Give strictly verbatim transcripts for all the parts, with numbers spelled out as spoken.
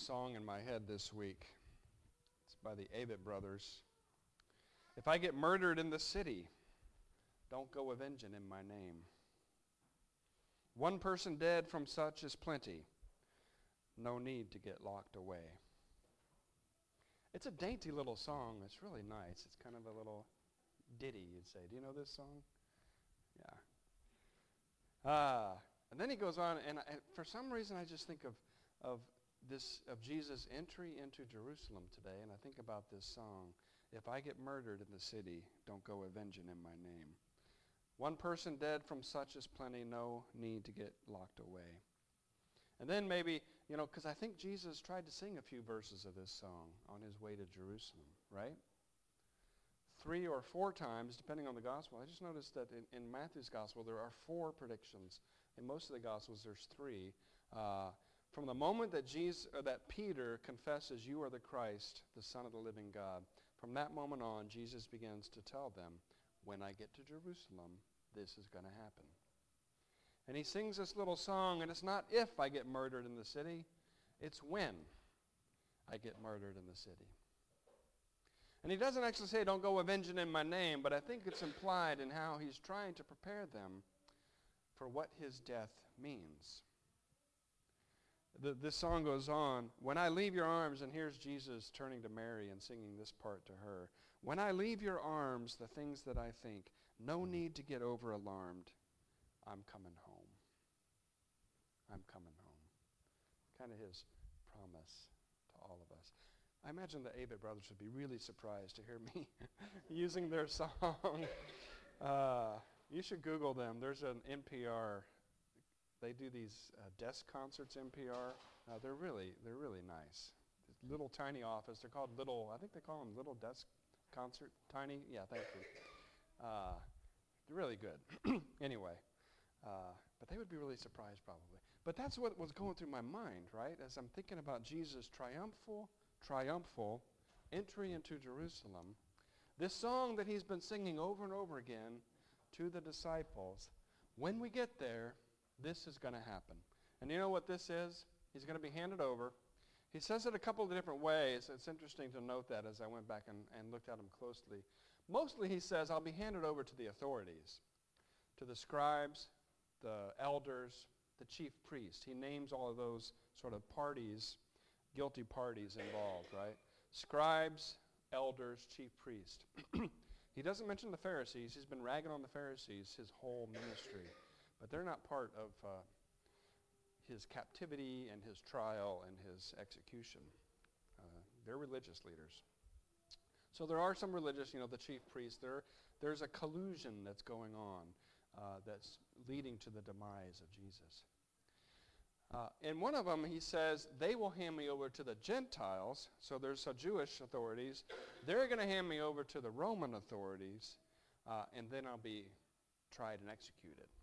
song in my head this week. It's by the Avett Brothers. If I get murdered in the city, don't go avenging in my name. One person dead from such is plenty. No need to get locked away. It's a dainty little song. It's really nice. It's kind of a little ditty, you'd say. Do you know this song? Yeah. Ah, and then he goes on, and, I, and for some reason I just think of of this of Jesus' entry into Jerusalem today, and I think about this song. If I get murdered in the city, don't go avenging in my name. One person dead from such is plenty. No need to get locked away. And then maybe, you know, because I think Jesus tried to sing a few verses of this song on his way to Jerusalem, right? Three or four times, depending on the gospel. I just noticed that in, in Matthew's gospel, there are four predictions. In most of the gospels, there's three. Uh, from the moment that Jesus, or that Peter confesses, "You are the Christ, the Son of the living God," from that moment on, Jesus begins to tell them, when I get to Jerusalem, this is going to happen. And he sings this little song, and it's not if I get murdered in the city, it's when I get murdered in the city. And he doesn't actually say, don't go avenging in my name, but I think it's implied in how he's trying to prepare them for what his death means. The, this song goes on, when I leave your arms, and here's Jesus turning to Mary and singing this part to her. When I leave your arms, the things that I think, no need to get over alarmed. I'm coming home. I'm coming home. Kind of his promise to all of us. I imagine the Avett Brothers would be really surprised to hear me using their song. Uh, you should Google them. There's an N P R. They do these uh, desk concerts, N P R. Uh, they're really, they're really nice. This little tiny office. They're called little. I think they call them little desk concert. Tiny. Yeah, thank you. Uh, they're really good. Anyway. Uh, but they would be really surprised probably. But that's what was going through my mind, right? As I'm thinking about Jesus' triumphal, triumphal entry into Jerusalem. This song that he's been singing over and over again to the disciples. When we get there, this is going to happen. And you know what this is? He's going to be handed over. He says it a couple of different ways. It's interesting to note that as I went back and, and looked at him closely. Mostly he says, I'll be handed over to the authorities, to the scribes, the elders, the chief priest. He names all of those sort of parties, guilty parties involved, right? Scribes, elders, chief priest. He doesn't mention the Pharisees. He's been ragging on the Pharisees his whole ministry. But they're not part of uh, his captivity and his trial and his execution. Uh, they're religious leaders. So there are some religious, you know, the chief priest. There, there's a collusion that's going on. Uh, that's leading to the demise of Jesus. Uh, in one of them, he says, they will hand me over to the Gentiles. So there's some Jewish authorities. They're going to hand me over to the Roman authorities, uh, and then I'll be tried and executed. It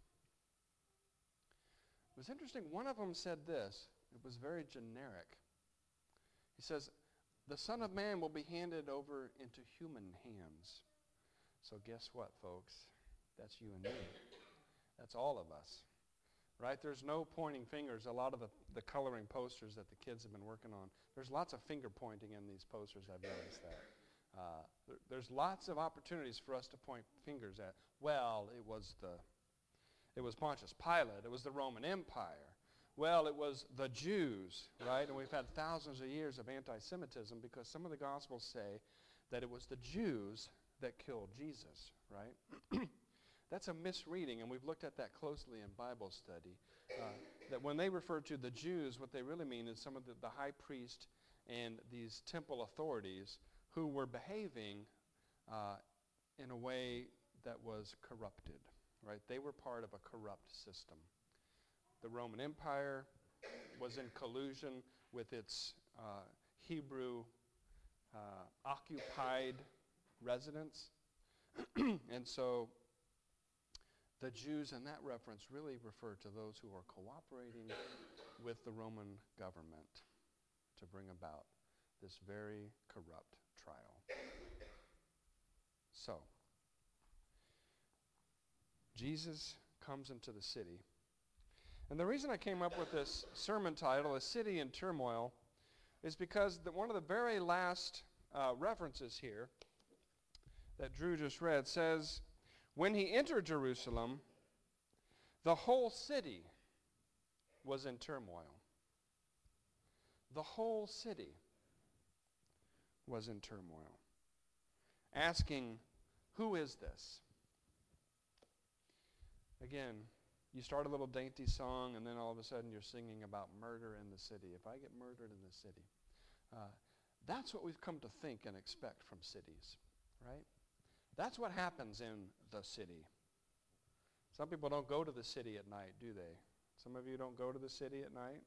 was interesting. One of them said this. It was very generic. He says, the Son of Man will be handed over into human hands. So guess what, folks? That's you and me. That's all of us, right? There's no pointing fingers. A lot of the, the coloring posters that the kids have been working on, there's lots of finger pointing in these posters. I've noticed that. Uh, there, there's lots of opportunities for us to point fingers at. Well, it was the, it was Pontius Pilate. It was the Roman Empire. Well, it was the Jews, right? And we've had thousands of years of anti-Semitism because some of the Gospels say that it was the Jews that killed Jesus, right? That's a misreading, and we've looked at that closely in Bible study, uh, that when they refer to the Jews, what they really mean is some of the, the high priest and these temple authorities who were behaving uh, in a way that was corrupted, right? They were part of a corrupt system. The Roman Empire was in collusion with its uh, Hebrew uh, occupied residents, and so the Jews in that reference really refer to those who are cooperating with the Roman government to bring about this very corrupt trial. So, Jesus comes into the city. And the reason I came up with this sermon title, A City in Turmoil, is because the, one of the very last uh, references here that Drew just read says, when he entered Jerusalem, the whole city was in turmoil. The whole city was in turmoil. Asking, who is this? Again, you start a little dainty song, and then all of a sudden you're singing about murder in the city. If I get murdered in the city. Uh, that's what we've come to think and expect from cities, right? That's what happens in the city. Some people don't go to the city at night, do they? Some of you don't go to the city at night.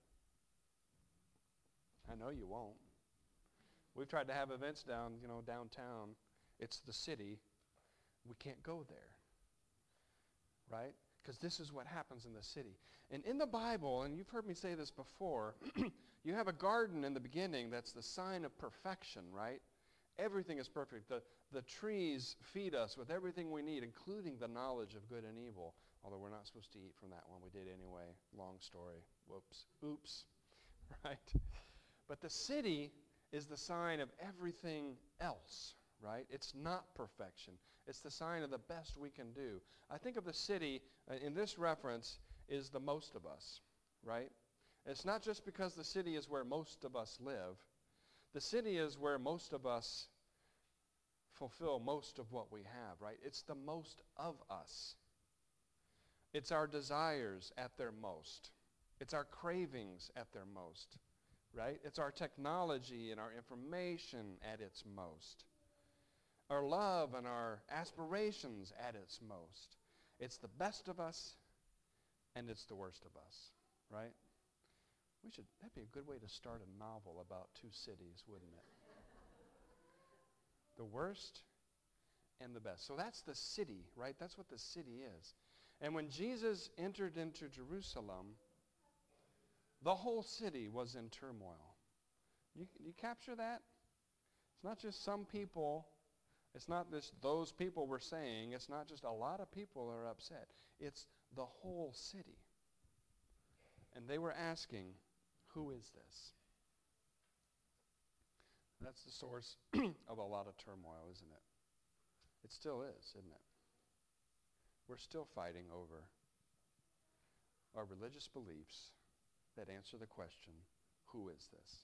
I know you won't. We've tried to have events down, you know, downtown. It's the city. We can't go there, right? Because this is what happens in the city. And in the Bible, and you've heard me say this before, you have a garden in the beginning that's the sign of perfection, right? Everything is perfect. The, the trees feed us with everything we need, including the knowledge of good and evil, although we're not supposed to eat from that one. We did anyway. Long story. Whoops. Oops. Right? But the city is the sign of everything else, right? It's not perfection. It's the sign of the best we can do. I think of the city, uh, in this reference, is the most of us, right? It's not just because the city is where most of us live. The city is where most of us fulfill most of what we have, right? It's the most of us. It's our desires at their most. It's our cravings at their most, right? It's our technology and our information at its most. Our love and our aspirations at its most. It's the best of us and it's the worst of us, right? We should, that'd be a good way to start a novel about two cities, wouldn't it? The worst and the best. So that's the city, right? That's what the city is. And when Jesus entered into Jerusalem, the whole city was in turmoil. You, you capture that? It's not just some people. It's not just those people were saying. It's not just a lot of people are upset. It's the whole city. And they were asking, who is this? That's the source of a lot of turmoil, isn't it? It still is, isn't it? We're still fighting over our religious beliefs that answer the question, who is this?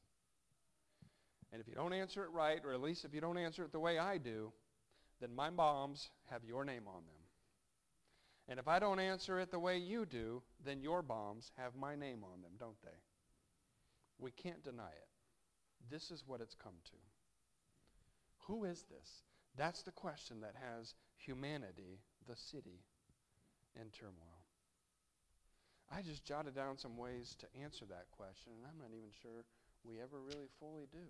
And if you don't answer it right, or at least if you don't answer it the way I do, then my bombs have your name on them. And if I don't answer it the way you do, then your bombs have my name on them, don't they? We can't deny it. This is what it's come to. Who is this? That's the question that has humanity, the city, in turmoil. I just jotted down some ways to answer that question, and I'm not even sure we ever really fully do.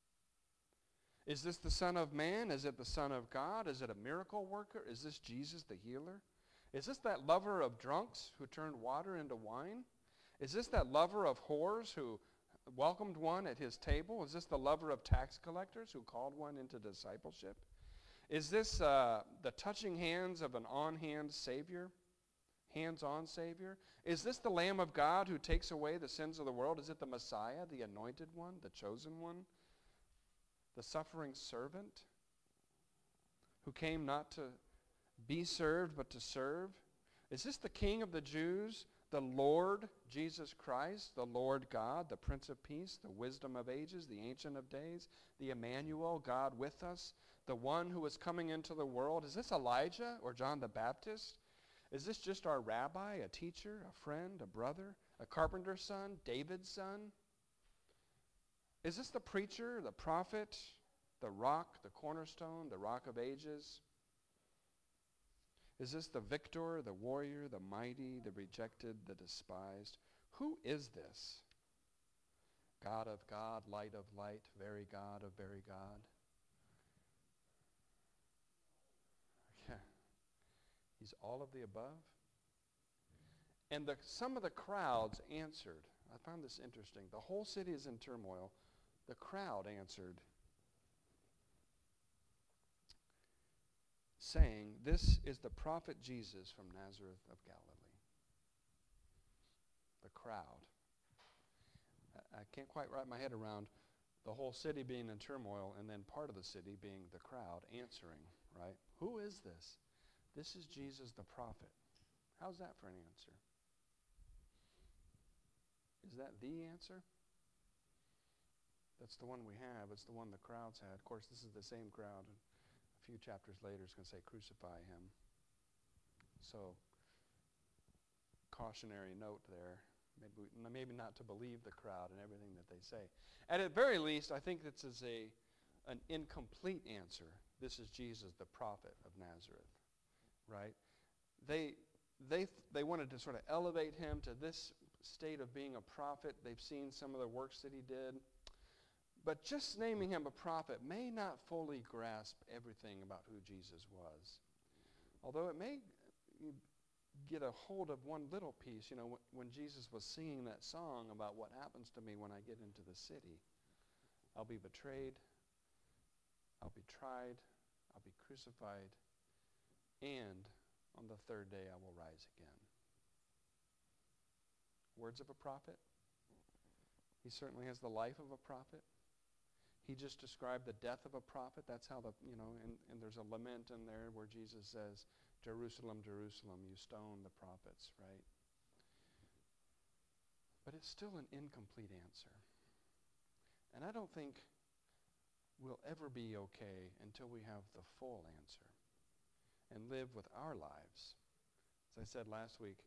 Is this the Son of Man? Is it the Son of God? Is it a miracle worker? Is this Jesus the healer? Is this that lover of drunks who turned water into wine? Is this that lover of whores who welcomed one at his table? Is this the lover of tax collectors who called one into discipleship? Is this uh, the touching hands of an on-hand Savior? Hands-on Savior? Is this the Lamb of God who takes away the sins of the world? Is it the Messiah, the anointed one, the chosen one? The suffering servant who came not to be served but to serve? Is this the King of the Jews, the Lord Jesus Christ, the Lord God, the Prince of Peace, the Wisdom of Ages, the Ancient of Days, the Emmanuel, God with us, the one who is coming into the world? Is this Elijah or John the Baptist? Is this just our rabbi, a teacher, a friend, a brother, a carpenter's son, David's son? Is this the preacher, the prophet, the rock, the cornerstone, the rock of ages? Is this the victor, the warrior, the mighty, the rejected, the despised? Who is this? God of God, light of light, very God of very God. Yeah. He's all of the above. And the, some of the crowds answered. I found this interesting. The whole city is in turmoil. The crowd answered, saying, "This is the prophet Jesus from Nazareth of Galilee." The crowd. I, I can't quite wrap my head around the whole city being in turmoil, and then part of the city being the crowd answering, right? Who is this? This is Jesus the prophet. How's that for an answer? Is that the answer? That's the one we have. It's the one the crowds had. Of course, this is the same crowd. And a few chapters later, it's going to say, crucify him. So, cautionary note there. Maybe, we, maybe not to believe the crowd and everything that they say. At the very least, I think this is a, an incomplete answer. This is Jesus, the prophet of Nazareth, right? They, they, they wanted to sort of elevate him to this state of being a prophet. They've seen some of the works that he did. But just naming him a prophet may not fully grasp everything about who Jesus was. Although it may get a hold of one little piece. You know, when Jesus was singing that song about what happens to me when I get into the city. I'll be betrayed, I'll be tried, I'll be crucified, and on the third day I will rise again. Words of a prophet. He certainly has the life of a prophet. He just described the death of a prophet. That's how the, you know, and, and there's a lament in there where Jesus says, Jerusalem, Jerusalem, you stone the prophets, right? But it's still an incomplete answer. And I don't think we'll ever be okay until we have the full answer and live with our lives. As I said last week,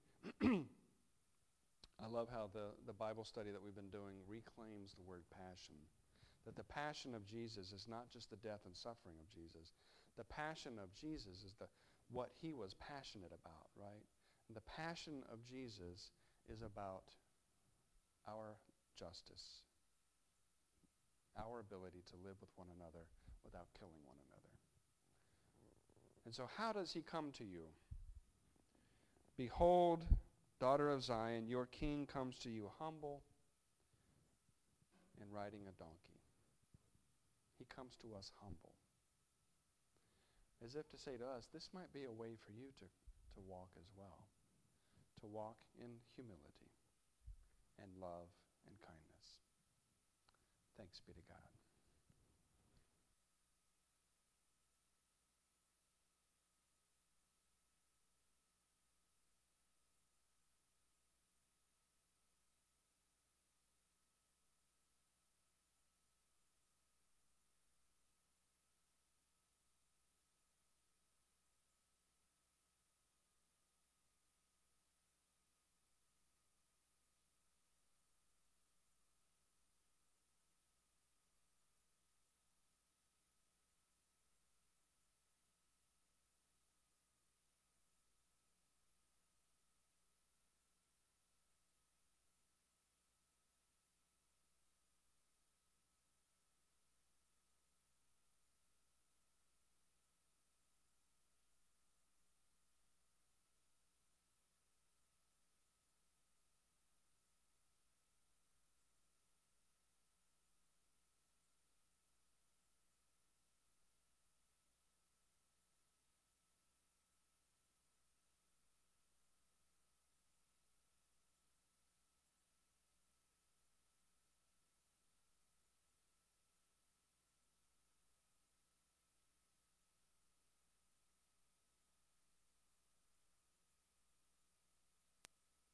I love how the, the Bible study that we've been doing reclaims the word passion. That the passion of Jesus is not just the death and suffering of Jesus. The passion of Jesus is the what he was passionate about, right? And the passion of Jesus is about our justice, our ability to live with one another without killing one another. And so how does he come to you? Behold, daughter of Zion, your king comes to you humble and riding a donkey. He comes to us humble. As if to say to us, this might be a way for you to, to walk as well. To walk in humility and love and kindness. Thanks be to God.